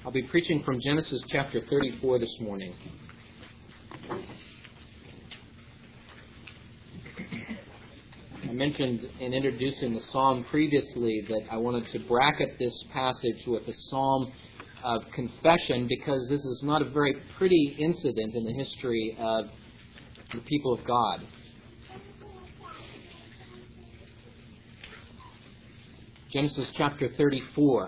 I'll be preaching from Genesis chapter 34 this morning. I mentioned in introducing the psalm previously that I wanted to bracket this passage with a psalm of confession because this is not a very pretty incident in the history of the people of God. Genesis chapter 34.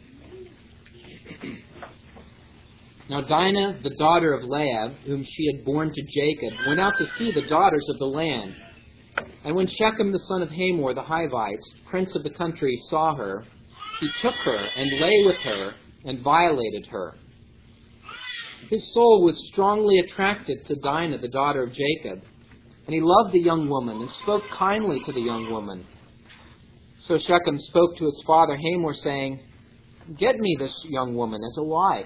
Now Dinah, the daughter of Laab, whom she had borne to Jacob, went out to see the daughters of the land. And when Shechem the son of Hamor the Hivite, prince of the country, saw her, he took her and lay with her and violated her. His soul was strongly attracted to Dinah, the daughter of Jacob, and he loved the young woman and spoke kindly to the young woman. So Shechem spoke to his father Hamor, saying, "Get me this young woman as a wife."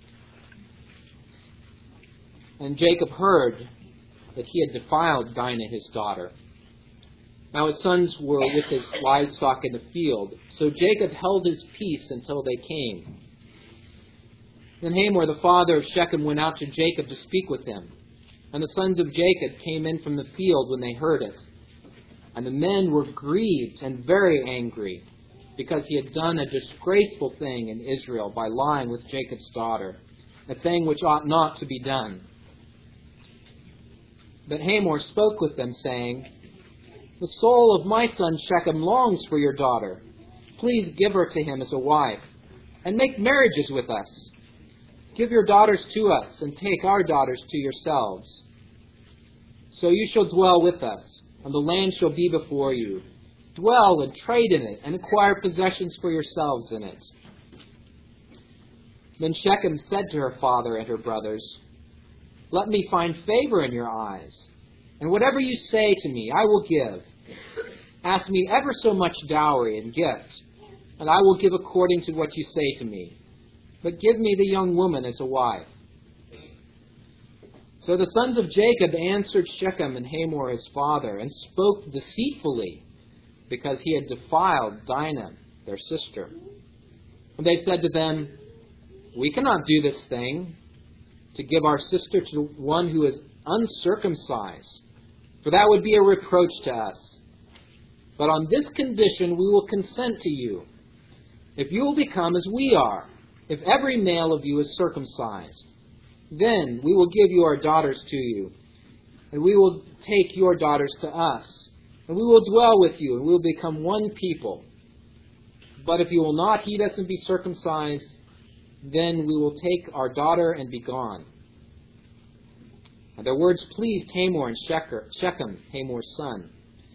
And Jacob heard that he had defiled Dinah his daughter. Now his sons were with his livestock in the field, so Jacob held his peace until they came. Then Hamor the father of Shechem went out to Jacob to speak with him. And the sons of Jacob came in from the field when they heard it. And the men were grieved and very angry, because he had done a disgraceful thing in Israel by lying with Jacob's daughter, a thing which ought not to be done. But Hamor spoke with them, saying, "The soul of my son Shechem longs for your daughter. Please give her to him as a wife, and make marriages with us. Give your daughters to us, and take our daughters to yourselves. So you shall dwell with us, and the land shall be before you. Dwell and trade in it, and acquire possessions for yourselves in it." Then Shechem said to her father and her brothers, "Let me find favor in your eyes, and whatever you say to me I will give. Ask me ever so much dowry and gift, and I will give according to what you say to me. But give me the young woman as a wife." So the sons of Jacob answered Shechem and Hamor his father, and spoke deceitfully, because he had defiled Dinah, their sister. And they said to them, "We cannot do this thing, to give our sister to one who is uncircumcised, for that would be a reproach to us. But on this condition we will consent to you, if you will become as we are, if every male of you is circumcised. Then we will give you our daughters to you, and we will take your daughters to us, and we will dwell with you, and we will become one people. But if you will not heed us and be circumcised, then we will take our daughter and be gone." And their words pleased Hamor and Shechem, Hamor's son.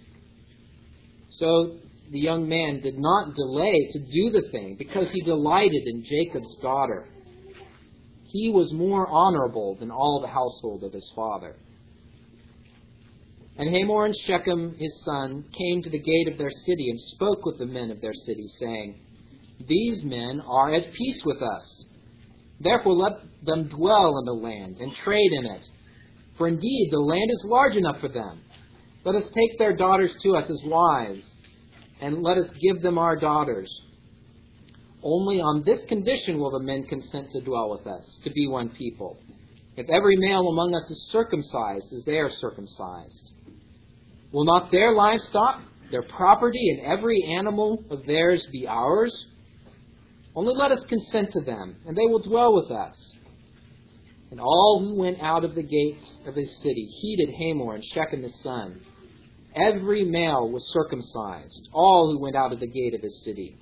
So the young man did not delay to do the thing, because he delighted in Jacob's daughter. He was more honorable than all the household of his father. And Hamor and Shechem his son came to the gate of their city and spoke with the men of their city, saying, "These men are at peace with us. Therefore let them dwell in the land and trade in it. For indeed the land is large enough for them. Let us take their daughters to us as wives, and let us give them our daughters. Only on this condition will the men consent to dwell with us, to be one people, if every male among us is circumcised as they are circumcised. Will not their livestock, their property, and every animal of theirs be ours? Only let us consent to them, and they will dwell with us." And all who went out of the gates of his city heeded Hamor and Shechem his son. Every male was circumcised, all who went out of the gate of his city.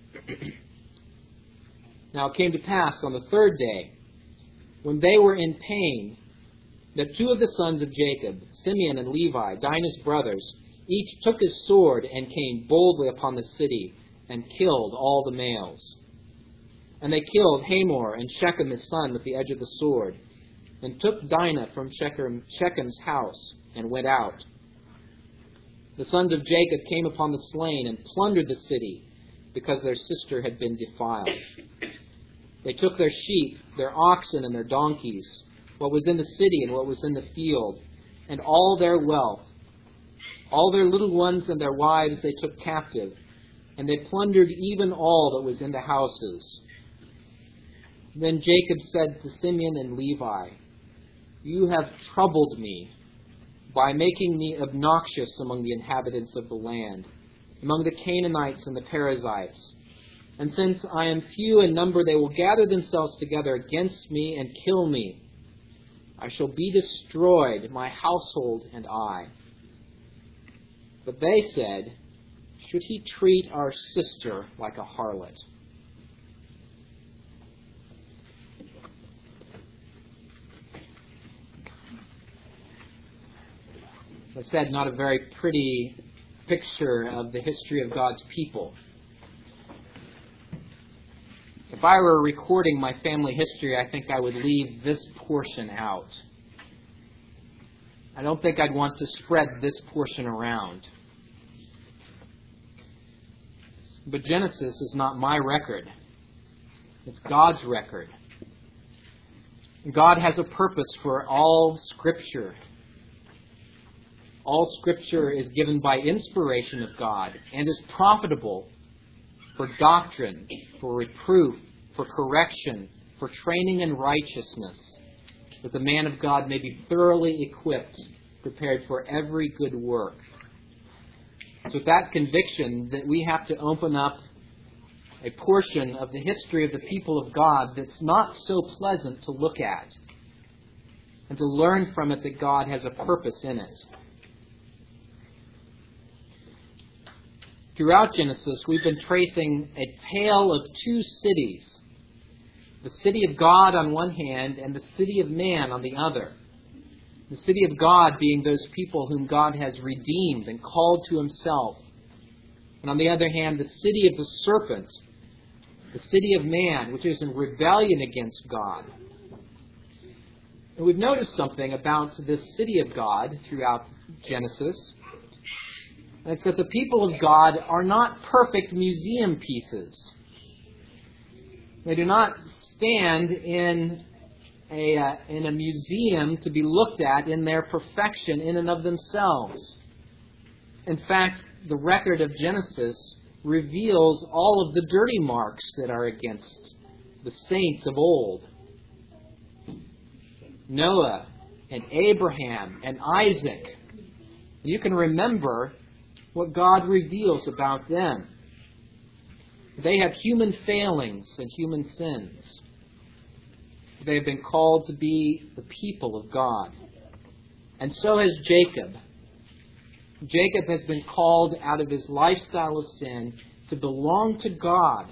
Now it came to pass on the third day, when they were in pain, that two of the sons of Jacob, Simeon and Levi, Dinah's brothers, each took his sword and came boldly upon the city and killed all the males. And they killed Hamor and Shechem his son with the edge of the sword, and took Dinah from Shechem's house, and went out. The sons of Jacob came upon the slain and plundered the city, because their sister had been defiled. They took their sheep, their oxen, and their donkeys, what was in the city and what was in the field, and all their wealth. All their little ones and their wives they took captive, and they plundered even all that was in the houses. Then Jacob said to Simeon and Levi, "You have troubled me by making me obnoxious among the inhabitants of the land, among the Canaanites and the Perizzites. And since I am few in number, they will gather themselves together against me and kill me. I shall be destroyed, my household and I." But they said, "Should he treat our sister like a harlot?" As I said, not a very pretty picture of the history of God's people. If I were recording my family history, I think I would leave this portion out. I don't think I'd want to spread this portion around. But Genesis is not my record. It's God's record. God has a purpose for all Scripture. All Scripture is given by inspiration of God and is profitable for doctrine, for reproof, for correction, for training in righteousness, that the man of God may be thoroughly equipped, prepared for every good work. It's with that conviction that we have to open up a portion of the history of the people of God that's not so pleasant to look at, and to learn from it that God has a purpose in it. Throughout Genesis, we've been tracing a tale of two cities. The city of God on one hand and the city of man on the other. The city of God being those people whom God has redeemed and called to himself. And on the other hand, the city of the serpent, the city of man, which is in rebellion against God. And we've noticed something about this city of God throughout Genesis. And it's that the people of God are not perfect museum pieces. They do not stand in a museum to be looked at in their perfection in and of themselves. In fact, the record of Genesis reveals all of the dirty marks that are against the saints of old. Noah and Abraham and Isaac. You can remember what God reveals about them. They have human failings and human sins. They have been called to be the people of God. And so has Jacob. Jacob has been called out of his lifestyle of sin to belong to God.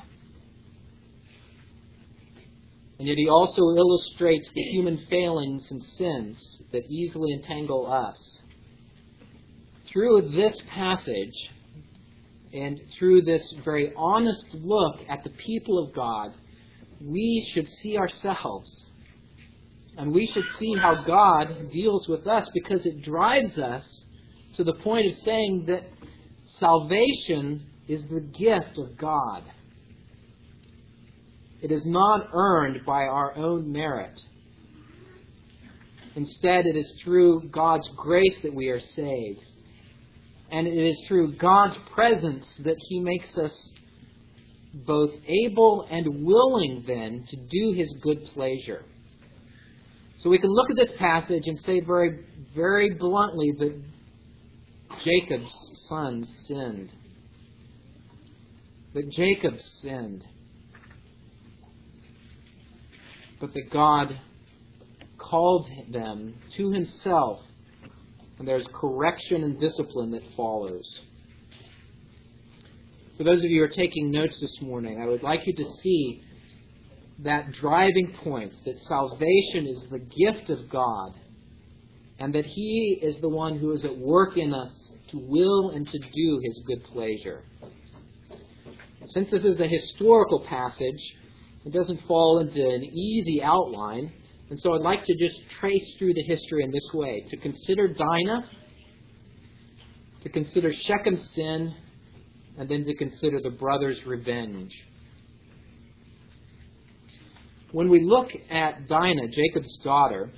And yet he also illustrates the human failings and sins that easily entangle us. Through this passage, and through this very honest look at the people of God, we should see ourselves. And we should see how God deals with us, because it drives us to the point of saying that salvation is the gift of God. It is not earned by our own merit. Instead, it is through God's grace that we are saved. And it is through God's presence that He makes us both able and willing then to do His good pleasure. So we can look at this passage and say very, very bluntly that Jacob's sons sinned. That Jacob sinned. But that God called them to Himself. And there's correction and discipline that follows. For those of you who are taking notes this morning, I would like you to see that driving point, that salvation is the gift of God, and that He is the one who is at work in us to will and to do His good pleasure. Since this is a historical passage, it doesn't fall into an easy outline. And so I'd like to just trace through the history in this way. To consider Dinah, to consider Shechem's sin, and then to consider the brothers' revenge. When we look at Dinah, Jacob's daughter,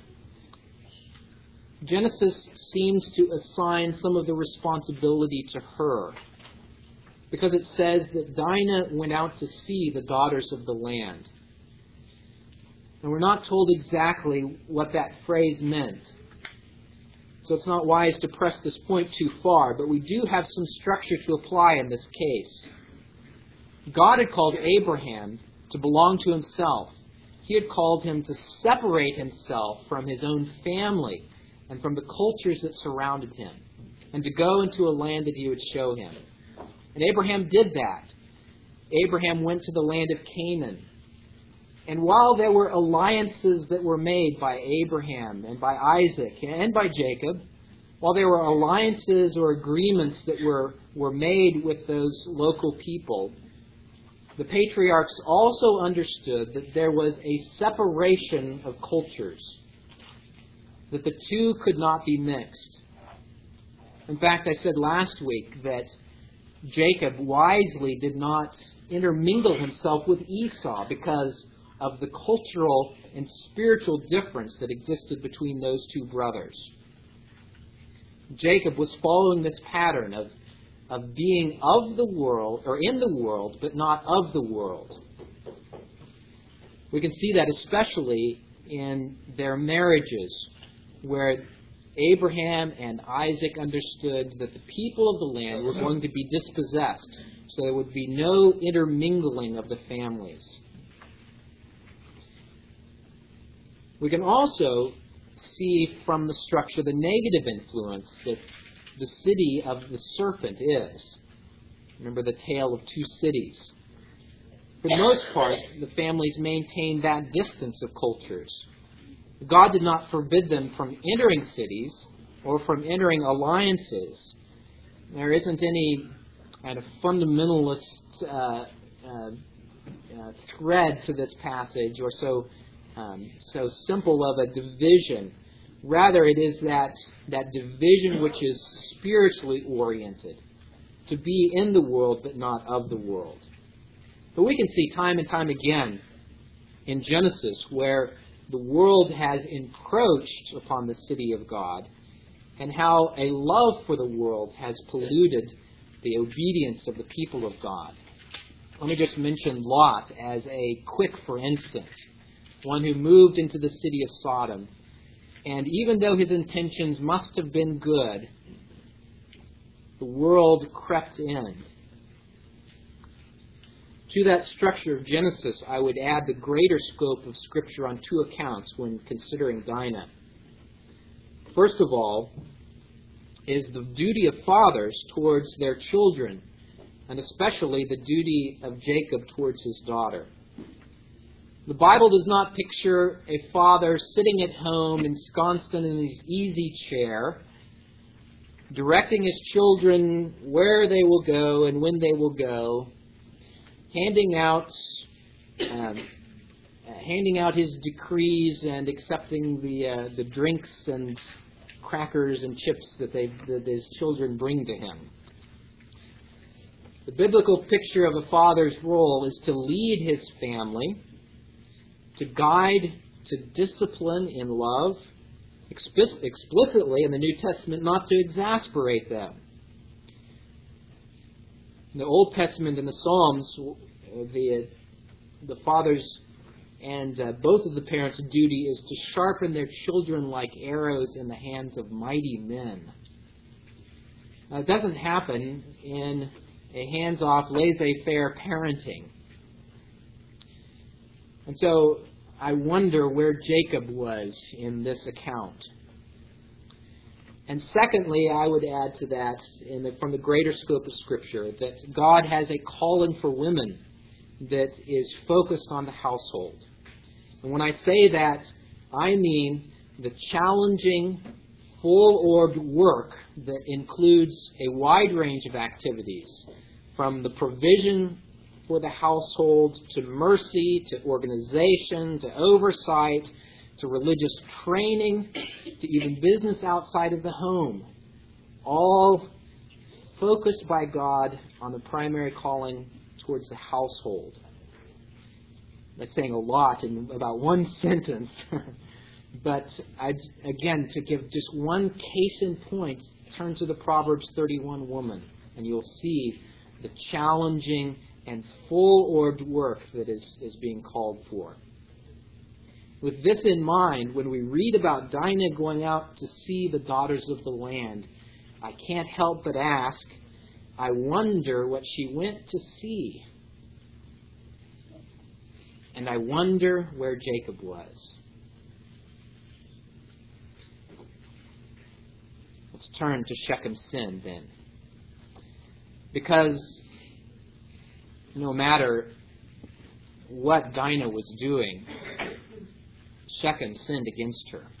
Genesis seems to assign some of the responsibility to her. Because it says that Dinah went out to see the daughters of the land. And we're not told exactly what that phrase meant. So it's not wise to press this point too far, but we do have some structure to apply in this case. God had called Abraham to belong to himself. He had called him to separate himself from his own family and from the cultures that surrounded him, and to go into a land that he would show him. And Abraham did that. Abraham went to the land of Canaan. And while there were alliances that were made by Abraham and by Isaac and by Jacob, while there were alliances or agreements that were made with those local people, the patriarchs also understood that there was a separation of cultures, that the two could not be mixed. In fact, I said last week that Jacob wisely did not intermingle himself with Esau because of the cultural and spiritual difference that existed between those two brothers. Jacob was following this pattern of being of the world, or in the world, but not of the world. We can see that especially in their marriages, where Abraham and Isaac understood that the people of the land were going to be dispossessed, so there would be no intermingling of the families. We can also see from the structure the negative influence that the city of the serpent is. Remember the tale of two cities. For the most part, the families maintained that distance of cultures. God did not forbid them from entering cities or from entering alliances. There isn't any kind of fundamentalist thread to this passage, or so simple of a division. Rather, it is that division which is spiritually oriented, to be in the world but not of the world. But we can see time and time again in Genesis where the world has encroached upon the city of God, and how a love for the world has polluted the obedience of the people of God. Let me just mention Lot as a quick for instance, one who moved into the city of Sodom. And even though his intentions must have been good, the world crept in. To that structure of Genesis, I would add the greater scope of Scripture on two accounts when considering Dinah. First of all, is the duty of fathers towards their children, and especially the duty of Jacob towards his daughter. The Bible does not picture a father sitting at home ensconced in his easy chair, directing his children where they will go and when they will go, handing out his decrees and accepting the drinks and crackers and chips that his children bring to him. The biblical picture of a father's role is to lead his family, to guide, to discipline in love, explicitly in the New Testament, not to exasperate them. In the Old Testament, in the Psalms, the fathers and both of the parents' duty is to sharpen their children like arrows in the hands of mighty men. Now, it doesn't happen in a hands-off, laissez-faire parenting. And so I wonder where Jacob was in this account. And secondly, I would add to that, from the greater scope of Scripture, that God has a calling for women that is focused on the household. And when I say that, I mean the challenging, full-orbed work that includes a wide range of activities, from the provision for the household, to mercy, to organization, to oversight, to religious training, to even business outside of the home. All focused by God on the primary calling towards the household. That's saying a lot in about one sentence. But again, to give just one case in point, turn to the Proverbs 31 woman, and you'll see the challenging and full-orbed work that is being called for. With this in mind, when we read about Dinah going out to see the daughters of the land, I can't help but ask, I wonder what she went to see. And I wonder where Jacob was. Let's turn to Shechem's sin then. Because no matter what Dinah was doing, Shechem sinned against her.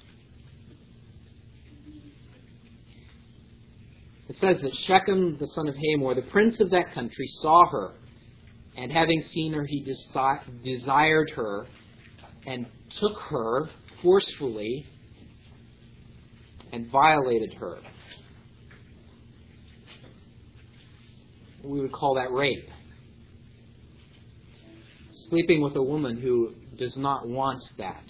It says that Shechem, the son of Hamor, the prince of that country, saw her, and having seen her, he desired her, and took her forcefully, and violated her. We would call that rape. Sleeping with a woman who does not want that.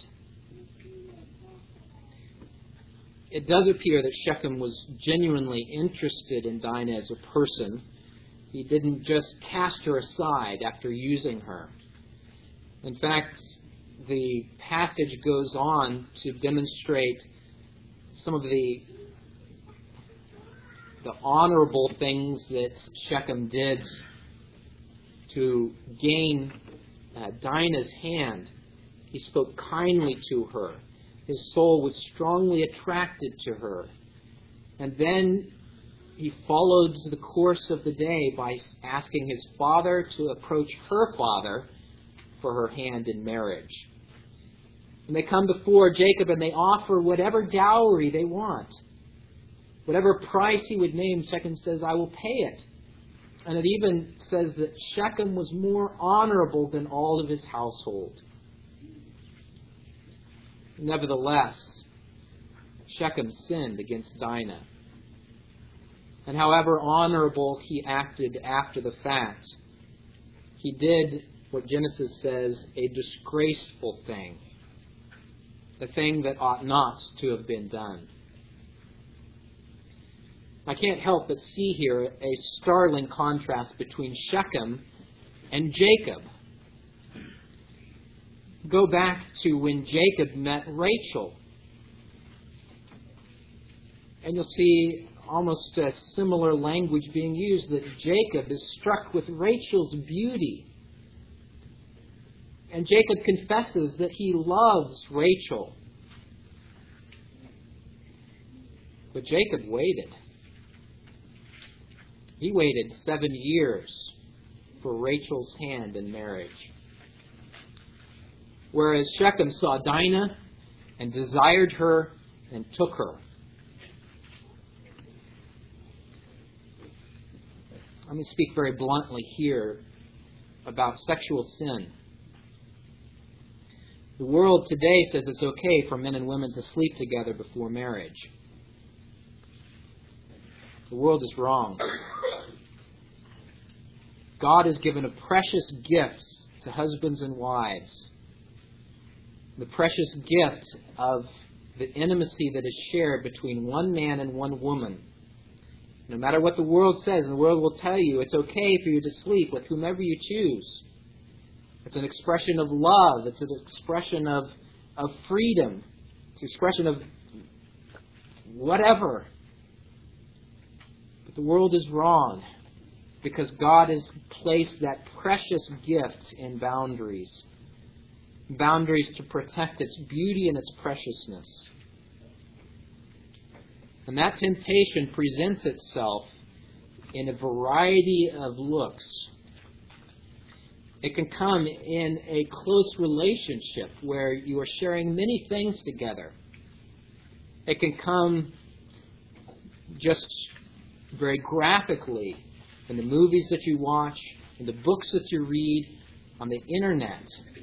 It does appear that Shechem was genuinely interested in Dinah as a person. He didn't just cast her aside after using her. In fact, the passage goes on to demonstrate some of the honorable things that Shechem did to gain Dinah's hand. He spoke kindly to her. His soul was strongly attracted to her. And then he followed the course of the day by asking his father to approach her father for her hand in marriage. And they come before Jacob and they offer whatever dowry they want. Whatever price he would name, Shechem says, I will pay it. And it even says that Shechem was more honorable than all of his household. Nevertheless, Shechem sinned against Dinah. And however honorable he acted after the fact, he did what Genesis says, a disgraceful thing. A thing that ought not to have been done. I can't help but see here a startling contrast between Shechem and Jacob. Go back to when Jacob met Rachel. And you'll see almost a similar language being used, that Jacob is struck with Rachel's beauty. And Jacob confesses that he loves Rachel. But Jacob waited. He waited 7 years for Rachel's hand in marriage. Whereas Shechem saw Dinah and desired her and took her. Let me speak very bluntly here about sexual sin. The world today says it's okay for men and women to sleep together before marriage. The world is wrong. God has given a precious gift to husbands and wives. The precious gift of the intimacy that is shared between one man and one woman. No matter what the world says, and the world will tell you it's okay for you to sleep with whomever you choose. It's an expression of love. It's an expression of freedom. It's an expression of whatever. But the world is wrong, because God has placed that precious gift in boundaries. Boundaries to protect its beauty and its preciousness. And that temptation presents itself in a variety of looks. It can come in a close relationship where you are sharing many things together. It can come just very graphically in the movies that you watch, in the books that you read, on the internet.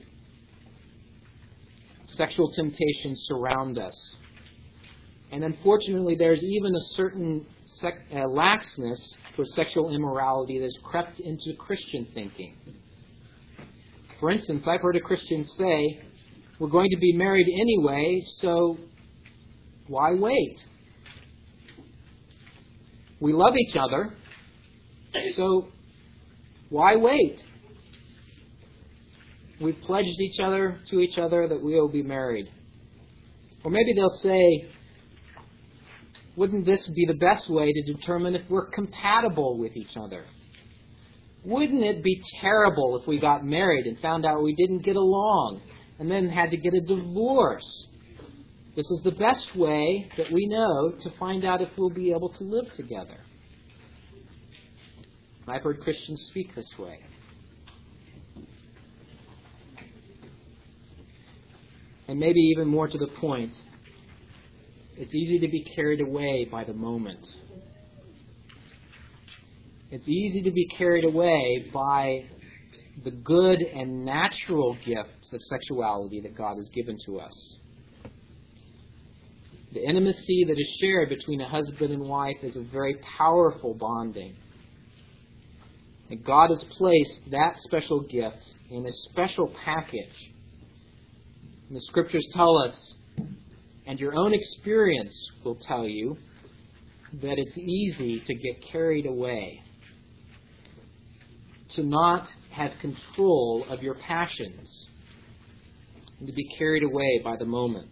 Sexual temptations surround us. And unfortunately, there's even a certain laxness for sexual immorality that has crept into Christian thinking. For instance, I've heard a Christian say, we're going to be married anyway, so why wait? We love each other, so why wait? we've pledged to each other that we will be married. Or maybe they'll say, wouldn't this be the best way to determine if we're compatible with each other? Wouldn't it be terrible if we got married and found out we didn't get along and then had to get a divorce? This is the best way that we know to find out if we'll be able to live together. I've heard Christians speak this way. And maybe even more to the point, it's easy to be carried away by the moment. It's easy to be carried away by the good and natural gifts of sexuality that God has given to us. The intimacy that is shared between a husband and wife is a very powerful bonding. And God has placed that special gift in a special package. And the Scriptures tell us, and your own experience will tell you, that it's easy to get carried away, to not have control of your passions, and to be carried away by the moment.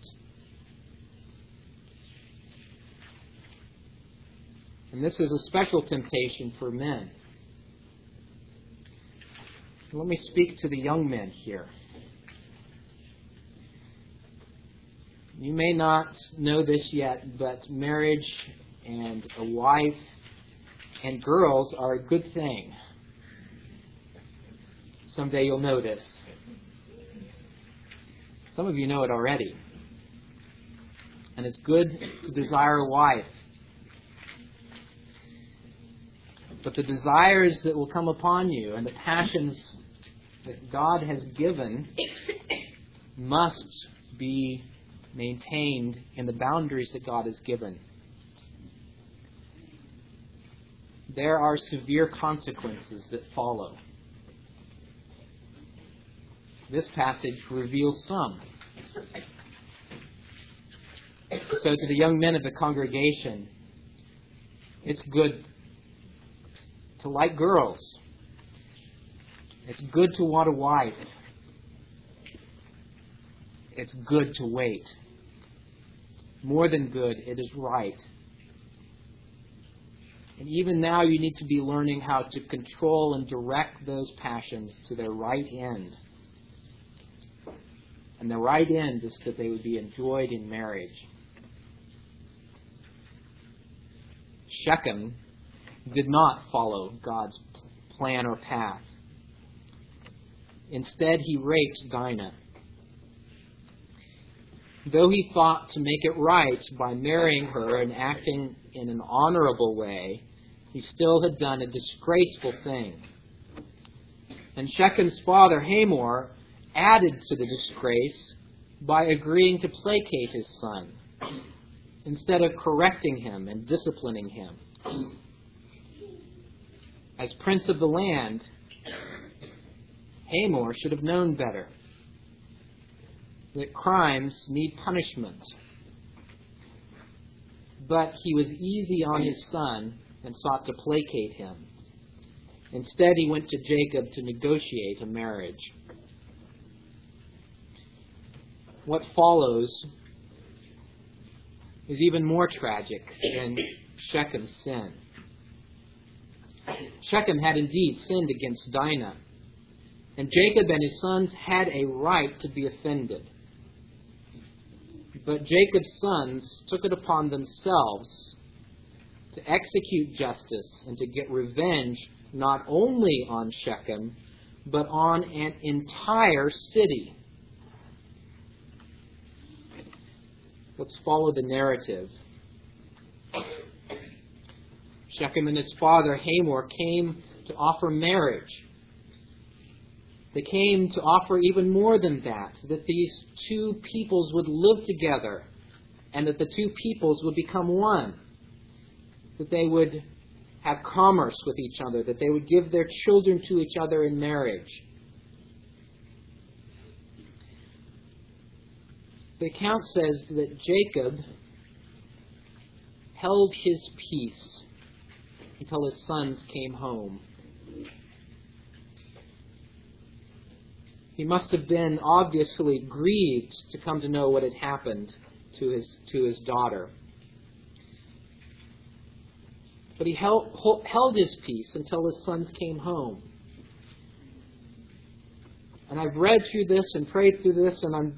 And this is a special temptation for men. Let me speak to the young men here. You may not know this yet, but marriage and a wife and girls are a good thing. Someday you'll know this. Some of you know it already. And it's good to desire a wife. But the desires that will come upon you and the passions that God has given must be maintained in the boundaries that God has given. There are severe consequences that follow. This passage reveals some. So to the young men of the congregation, it's good to like girls. It's good to want a wife. It's good to wait. More than good, it is right. And even now you need to be learning how to control and direct those passions to their right end. And the right end is that they would be enjoyed in marriage. Shechem did not follow God's plan or path. Instead, he raped Dinah. Though he thought to make it right by marrying her and acting in an honorable way, he still had done a disgraceful thing. And Shechem's father, Hamor, added to the disgrace by agreeing to placate his son instead of correcting him and disciplining him. As prince of the land, Hamor should have known better, that crimes need punishment. But he was easy on his son and sought to placate him. Instead, he went to Jacob to negotiate a marriage. What follows is even more tragic than Shechem's sin. Shechem had indeed sinned against Dinah, and Jacob and his sons had a right to be offended. But Jacob's sons took it upon themselves to execute justice and to get revenge not only on Shechem, but on an entire city. Let's follow the narrative. Shechem and his father Hamor came to offer marriage. They came to offer even more than that these two peoples would live together and that the two peoples would become one, that they would have commerce with each other, that they would give their children to each other in marriage. The account says that Jacob held his peace until his sons came home. He must have been obviously grieved to come to know what had happened to his daughter. But he held his peace until his sons came home. And I've read through this and prayed through this, and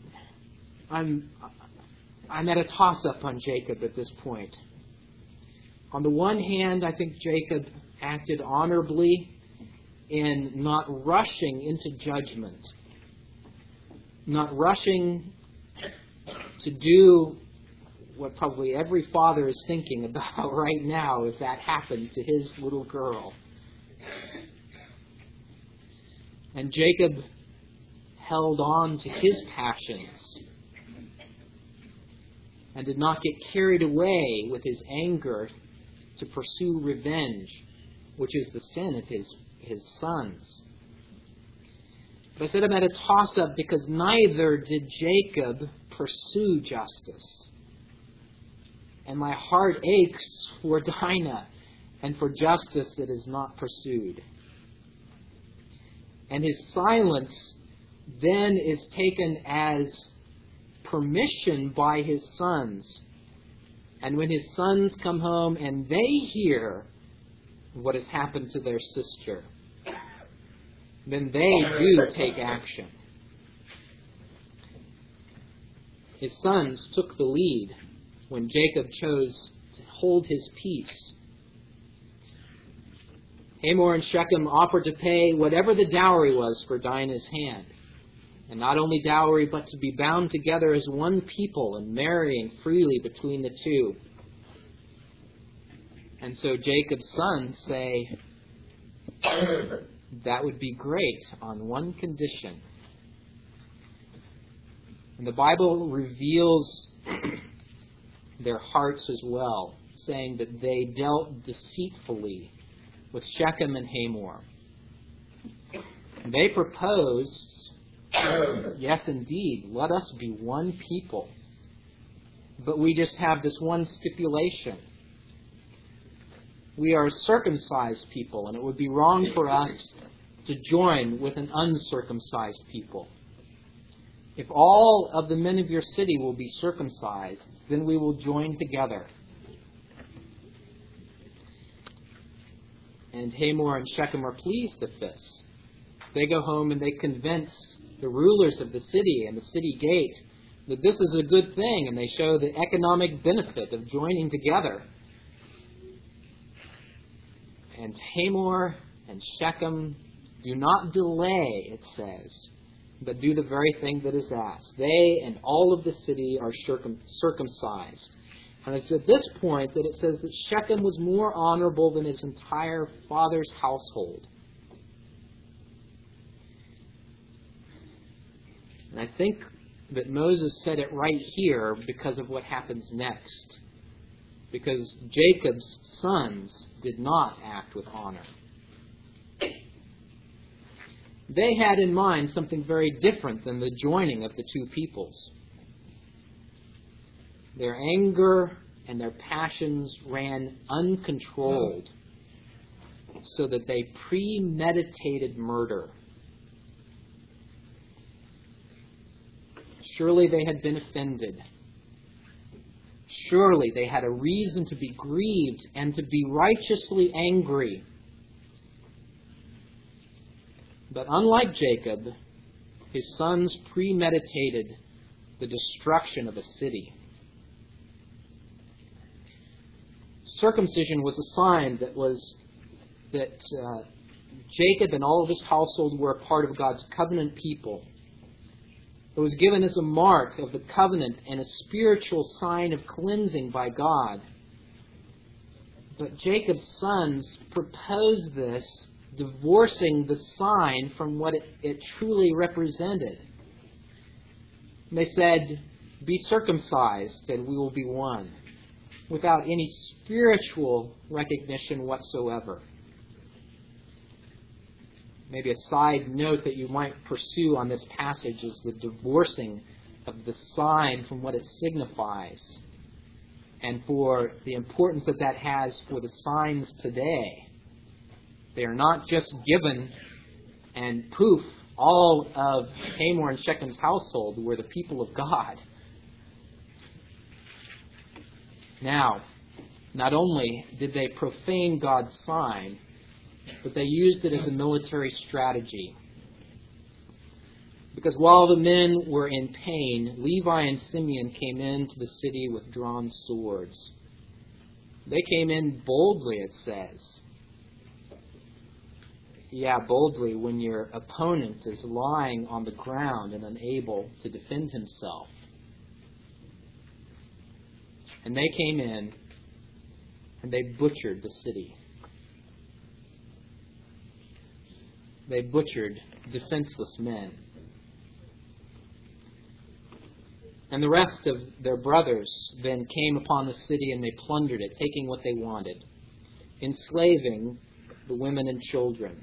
I'm at a toss-up on Jacob at this point. On the one hand, I think Jacob acted honorably in not rushing into judgment, not rushing to do what probably every father is thinking about right now if that happened to his little girl. And Jacob held on to his passions and did not get carried away with his anger to pursue revenge, which is the sin of his sons. But I said I'm at a toss-up because neither did Jacob pursue justice. And my heart aches for Dinah and for justice that is not pursued. And his silence then is taken as permission by his sons. And when his sons come home and they hear what has happened to their sister, then they do take action. His sons took the lead when Jacob chose to hold his peace. Hamor and Shechem offered to pay whatever the dowry was for Dinah's hand. And not only dowry, but to be bound together as one people and marrying freely between the two. And so Jacob's sons say, that would be great on one condition. And the Bible reveals their hearts as well, saying that they dealt deceitfully with Shechem and Hamor. They proposed, yes, indeed, let us be one people. But we just have this one stipulation. We are a circumcised people, and it would be wrong for us to join with an uncircumcised people. If all of the men of your city will be circumcised, then we will join together. And Hamor and Shechem are pleased at this. They go home and they convince the rulers of the city and the city gate that this is a good thing, and they show the economic benefit of joining together. And Hamor and Shechem do not delay, it says, but do the very thing that is asked. They and all of the city are circumcised. And it's at this point that it says that Shechem was more honorable than his entire father's household. And I think that Moses said it right here because of what happens next. Because Jacob's sons did not act with honor. They had in mind something very different than the joining of the two peoples. Their anger and their passions ran uncontrolled, so that they premeditated murder. Surely they had been offended. Surely they had a reason to be grieved and to be righteously angry. But unlike Jacob, his sons premeditated the destruction of a city. Circumcision was a sign that Jacob and all of his household were a part of God's covenant people. It was given as a mark of the covenant and a spiritual sign of cleansing by God. But Jacob's sons proposed this, divorcing the sign from what it truly represented. And they said, be circumcised and we will be one, without any spiritual recognition whatsoever. Maybe a side note that you might pursue on this passage is the divorcing of the sign from what it signifies, and for the importance that that has for the signs today. They are not just given and poof, all of Hamor and Shechem's household were the people of God. Now, not only did they profane God's sign, but they used it as a military strategy. Because while the men were in pain, Levi and Simeon came into the city with drawn swords. They came in boldly, it says. Yeah, boldly when your opponent is lying on the ground and unable to defend himself. And they came in and they butchered the city. They butchered defenseless men. And the rest of their brothers then came upon the city and they plundered it, taking what they wanted, enslaving the women and children.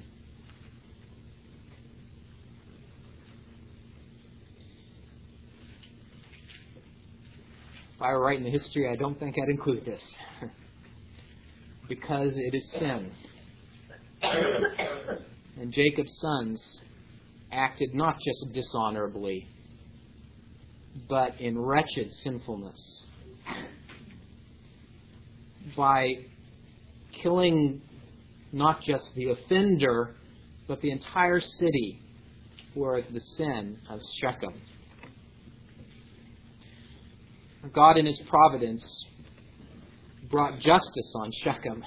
If I were writing the history, I don't think I'd include this. Because it is sin. And Jacob's sons acted not just dishonorably, but in wretched sinfulness. By killing not just the offender, but the entire city for the sin of Shechem. God in His providence brought justice on Shechem.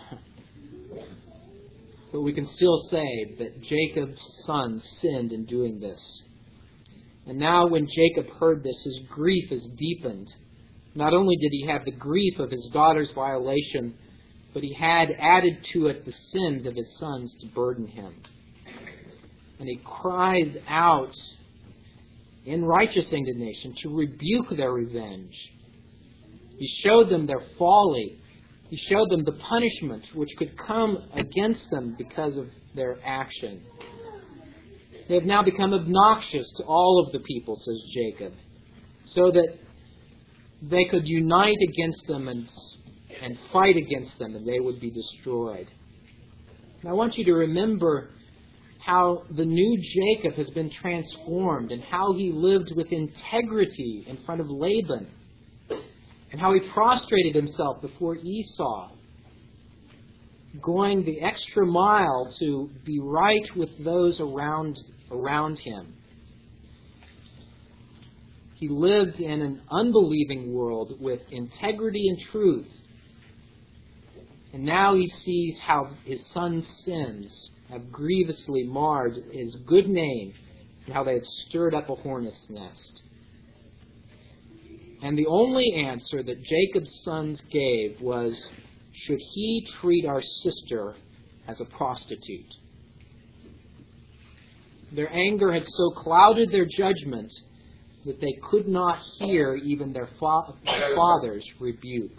But we can still say that Jacob's sons sinned in doing this. And now when Jacob heard this, his grief is deepened. Not only did he have the grief of his daughter's violation, but he had added to it the sins of his sons to burden him. And he cries out in righteous indignation to rebuke their revenge. He showed them their folly. He showed them the punishment which could come against them because of their action. They have now become obnoxious to all of the people, says Jacob, so that they could unite against them and fight against them, and they would be destroyed. And I want you to remember how the new Jacob has been transformed and how he lived with integrity in front of Laban and how he prostrated himself before Esau, going the extra mile to be right with those around him. He lived in an unbelieving world with integrity and truth. And now he sees how his son's sins have grievously marred his good name and how they have stirred up a hornet's nest. And the only answer that Jacob's sons gave was, should he treat our sister as a prostitute? Their anger had so clouded their judgment that they could not hear even their father's rebuke.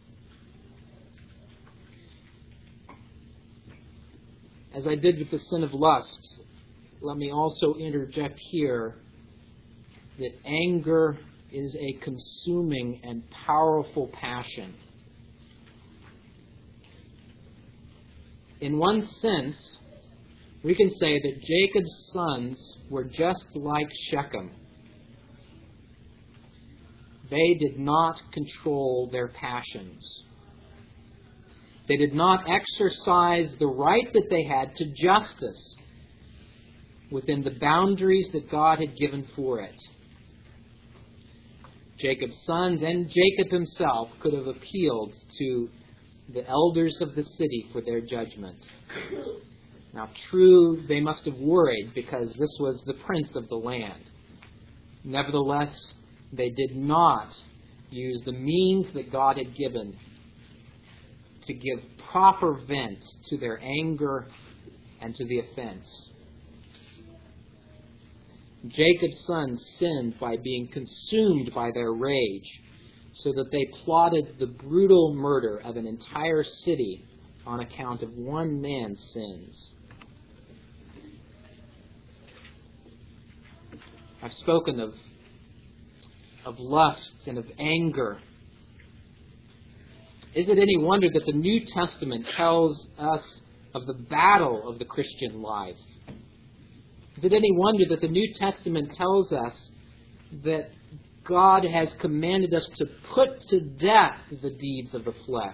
As I did with the sin of lust, let me also interject here that anger is a consuming and powerful passion. In one sense, we can say that Jacob's sons were just like Shechem. They did not control their passions. They did not exercise the right that they had to justice within the boundaries that God had given for it. Jacob's sons and Jacob himself could have appealed to the elders of the city for their judgment. Now, true, they must have worried because this was the prince of the land. Nevertheless, they did not use the means that God had given to give proper vent to their anger and to the offense. Jacob's sons sinned by being consumed by their rage, so that they plotted the brutal murder of an entire city on account of one man's sins. I've spoken of lust and of anger. Is it any wonder that the New Testament tells us of the battle of the Christian life? Is it any wonder that the New Testament tells us that God has commanded us to put to death the deeds of the flesh?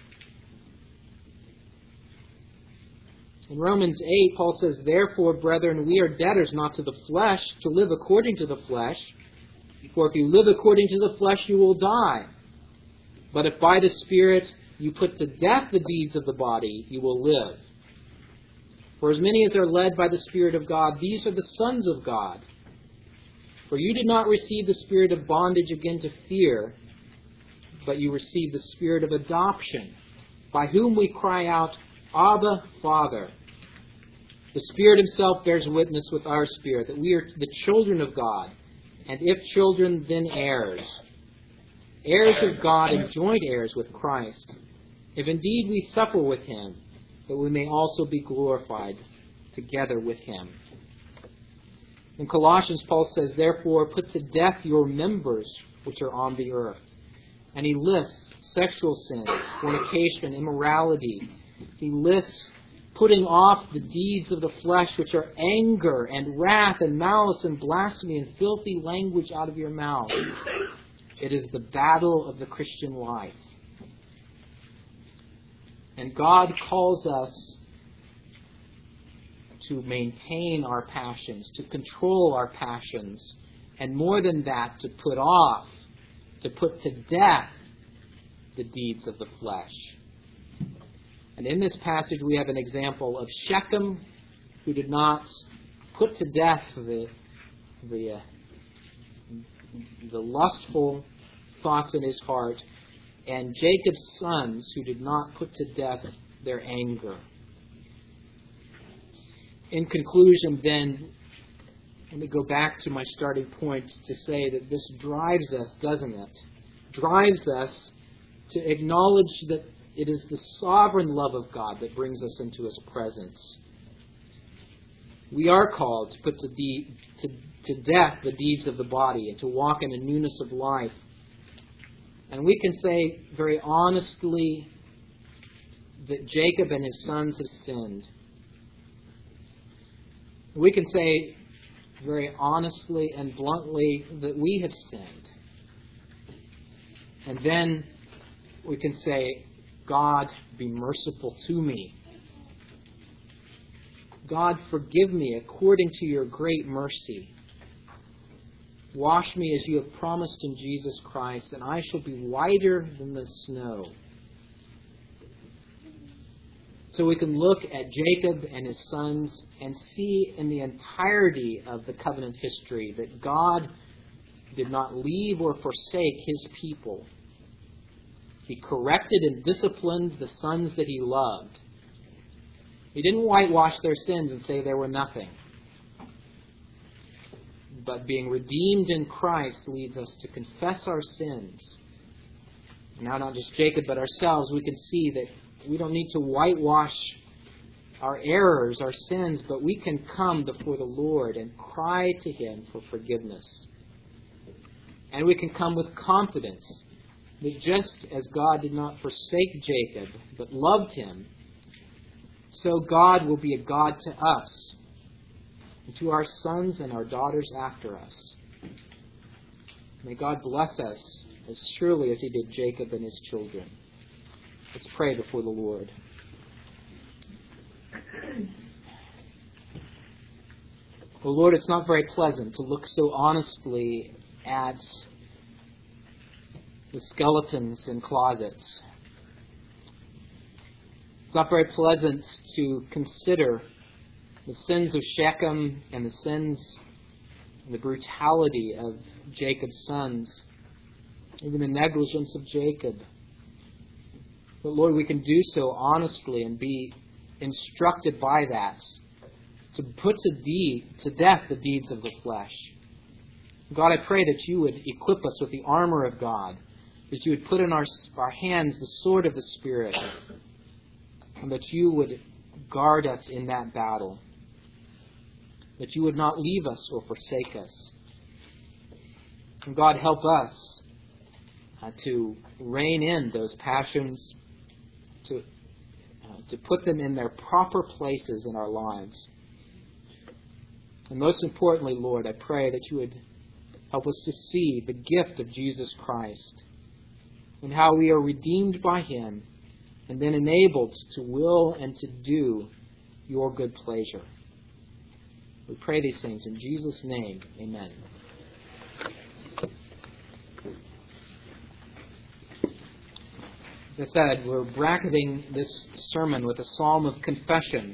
In Romans 8, Paul says, "Therefore, brethren, we are debtors not to the flesh, to live according to the flesh. For if you live according to the flesh, you will die. But if by the Spirit you put to death the deeds of the body, you will live. For as many as are led by the Spirit of God, these are the sons of God. For you did not receive the spirit of bondage again to fear, but you received the Spirit of adoption, by whom we cry out, Abba, Father. The Spirit Himself bears witness with our spirit that we are the children of God, and if children, then heirs. Heirs of God and joint heirs with Christ, if indeed we suffer with Him, that we may also be glorified together with Him." In Colossians, Paul says, "Therefore put to death your members which are on the earth." And he lists sexual sins, fornication, immorality. He lists putting off the deeds of the flesh, which are anger and wrath and malice and blasphemy and filthy language out of your mouth. It is the battle of the Christian life. And God calls us to maintain our passions, to control our passions, and more than that, to put off, to put to death the deeds of the flesh. And in this passage we have an example of Shechem, who did not put to death the lustful thoughts in his heart, and Jacob's sons, who did not put to death their anger. In conclusion, then, let me go back to my starting point to say that this drives us, doesn't it? Drives us to acknowledge that it is the sovereign love of God that brings us into His presence. We are called to put to death the deeds of the body and to walk in a newness of life. And we can say very honestly that Jacob and his sons have sinned. We can say very honestly and bluntly that we have sinned. And then we can say, God, be merciful to me. God, forgive me according to your great mercy. Wash me as you have promised in Jesus Christ, and I shall be whiter than the snow. So we can look at Jacob and his sons and see in the entirety of the covenant history that God did not leave or forsake His people. He corrected and disciplined the sons that He loved. He didn't whitewash their sins and say they were nothing. But being redeemed in Christ leads us to confess our sins. Now, not just Jacob, but ourselves, we can see that we don't need to whitewash our errors, our sins, but we can come before the Lord and cry to Him for forgiveness. And we can come with confidence that just as God did not forsake Jacob, but loved him, so God will be a God to us, and to our sons and our daughters after us. May God bless us as surely as He did Jacob and his children. Let's pray before the Lord. Oh Lord, it's not very pleasant to look so honestly at the skeletons in closets. It's not very pleasant to consider the sins of Shechem and the sins and the brutality of Jacob's sons, even the negligence of Jacob. But Lord, we can do so honestly and be instructed by that to put to death the deeds of the flesh. God, I pray that you would equip us with the armor of God, that you would put in our hands the sword of the Spirit, and that you would guard us in that battle, that you would not leave us or forsake us. And God, help us to rein in those passions, to put them in their proper places in our lives. And most importantly, Lord, I pray that you would help us to see the gift of Jesus Christ and how we are redeemed by him and then enabled to will and to do your good pleasure. We pray these things in Jesus' name. Amen. As I said, we're bracketing this sermon with a psalm of confession.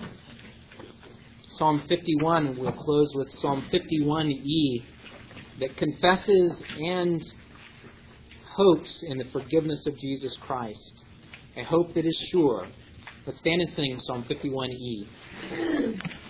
Psalm 51, we'll close with Psalm 51e, that confesses and hopes in the forgiveness of Jesus Christ. A hope that is sure. Let's stand and sing Psalm 51e.